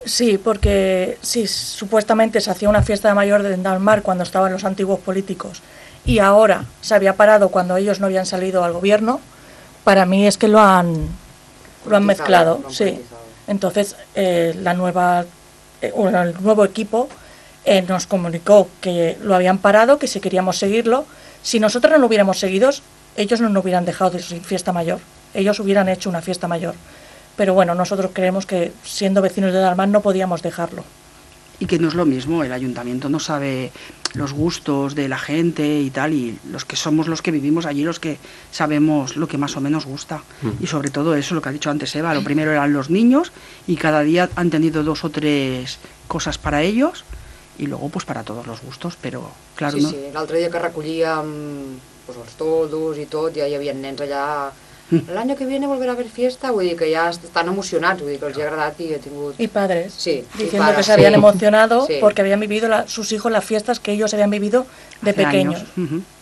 Sí, porque sí, supuestamente se hacía una fiesta mayor de Dalmar cuando estaban los antiguos políticos y ahora se había parado cuando ellos no habían salido al gobierno. Para mí es que lo han mezclado, sí. Entonces el nuevo equipo nos comunicó que lo habían parado, que si queríamos seguirlo, si nosotros no lo hubiéramos seguido, ellos no nos hubieran dejado de fiesta mayor, ellos hubieran hecho una fiesta mayor. Pero bueno, nosotros creemos que siendo vecinos de Dalmar no podíamos dejarlo. Y que no es lo mismo, el ayuntamiento no sabe los gustos de la gente y tal, y los que somos los que vivimos allí, los que sabemos lo que más o menos gusta. Y sobre todo eso, lo que ha dicho antes Eva, lo primero eran los niños, y cada día han tenido 2 o 3 cosas para ellos, y luego pues para todos los gustos, però clar, sí, no? Sí, l'altre dia que recollíem pues, els toldos i tot, ja hi havia nens allà. El año que viene volverá a haber fiesta, vull dir que ja estan emocionats, vull dir que els ha agradat i ha tingut... Y padres, sí, diciendo padres, que se habían emocionado sí. porque habían vivido sus hijos las fiestas que ellos habían vivido de Hace pequeños. años.